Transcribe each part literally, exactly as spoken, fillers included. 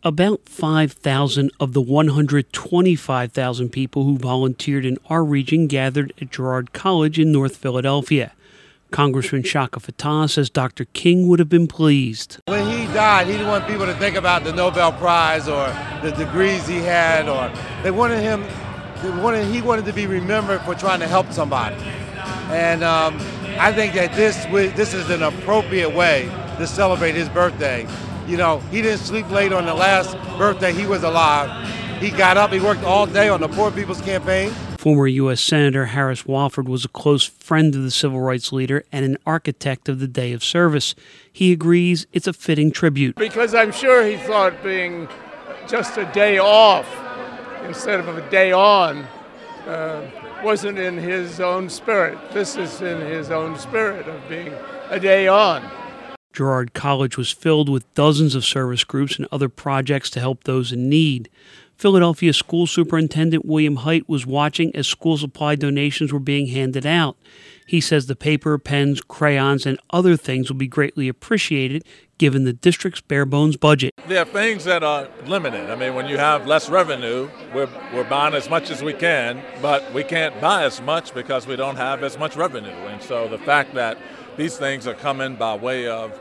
About five thousand of the one hundred twenty-five thousand people who volunteered in our region gathered at Girard College in North Philadelphia. Congressman Shaka Fatah says Doctor King would have been pleased. When he died, he didn't want people to think about the Nobel Prize or the degrees he had, or they wanted him, they wanted, he wanted to be remembered for trying to help somebody. And um, I think that this, this is an appropriate way to celebrate his birthday. You know, he didn't sleep late on the last birthday he was alive. He got up, he worked all day on the Poor People's Campaign. Former U S Senator Harris Wofford was a close friend of the civil rights leader and an architect of the Day of Service. He agrees it's a fitting tribute. Because I'm sure he thought being just a day off instead of a day on uh, wasn't in his own spirit. This is in his own spirit of being a day on. Girard College was filled with dozens of service groups and other projects to help those in need. Philadelphia School Superintendent William Hite was watching as school supply donations were being handed out. He says the paper, pens, crayons, and other things will be greatly appreciated given the district's bare-bones budget. There are things that are limited. I mean, when you have less revenue, we're, we're buying as much as we can, but we can't buy as much because we don't have as much revenue. And so the fact that these things are coming by way of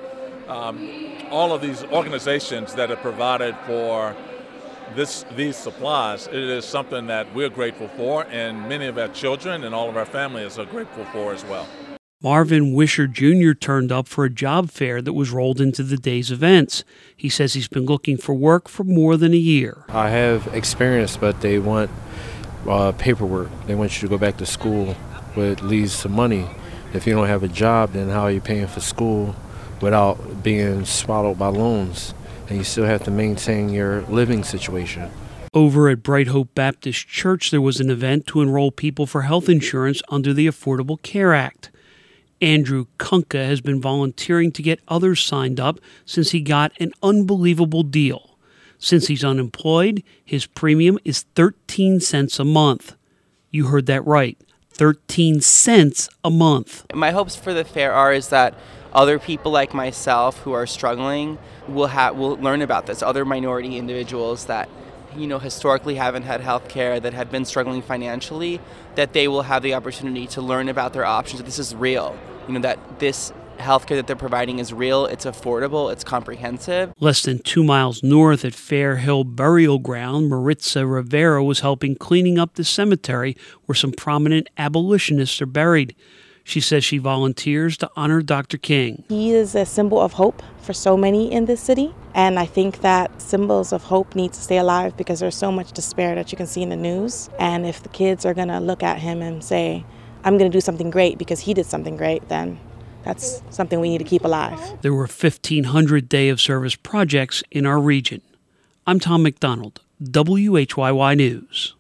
um, all of these organizations that have provided for This, these supplies, it is something that we're grateful for, and many of our children and all of our families are grateful for as well. Marvin Wisher Junior turned up for a job fair that was rolled into the day's events. He says he's been looking for work for more than a year. I have experience, but they want uh, paperwork. They want you to go back to school with at least some money. If you don't have a job, then how are you paying for school without being swallowed by loans? And you still have to maintain your living situation. Over at Bright Hope Baptist Church, there was an event to enroll people for health insurance under the Affordable Care Act. Andrew Kunka has been volunteering to get others signed up since he got an unbelievable deal. Since he's unemployed, his premium is thirteen cents a month. You heard that right, thirteen cents a month. My hopes for the fair are is that other people like myself who are struggling will have will learn about this. Other minority individuals that, you know, historically haven't had health care, that have been struggling financially, that they will have the opportunity to learn about their options. That this is real. You know, that this health care that they're providing is real, it's affordable, it's comprehensive. Less than two miles north at Fair Hill Burial Ground, Maritza Rivera was helping cleaning up the cemetery where some prominent abolitionists are buried. She says she volunteers to honor Doctor King. He is a symbol of hope for so many in this city, and I think that symbols of hope need to stay alive because there's so much despair that you can see in the news. And if the kids are going to look at him and say, I'm going to do something great because he did something great, then that's something we need to keep alive. There were fifteen hundred Day of Service projects in our region. I'm Tom McDonald, W H Y Y News.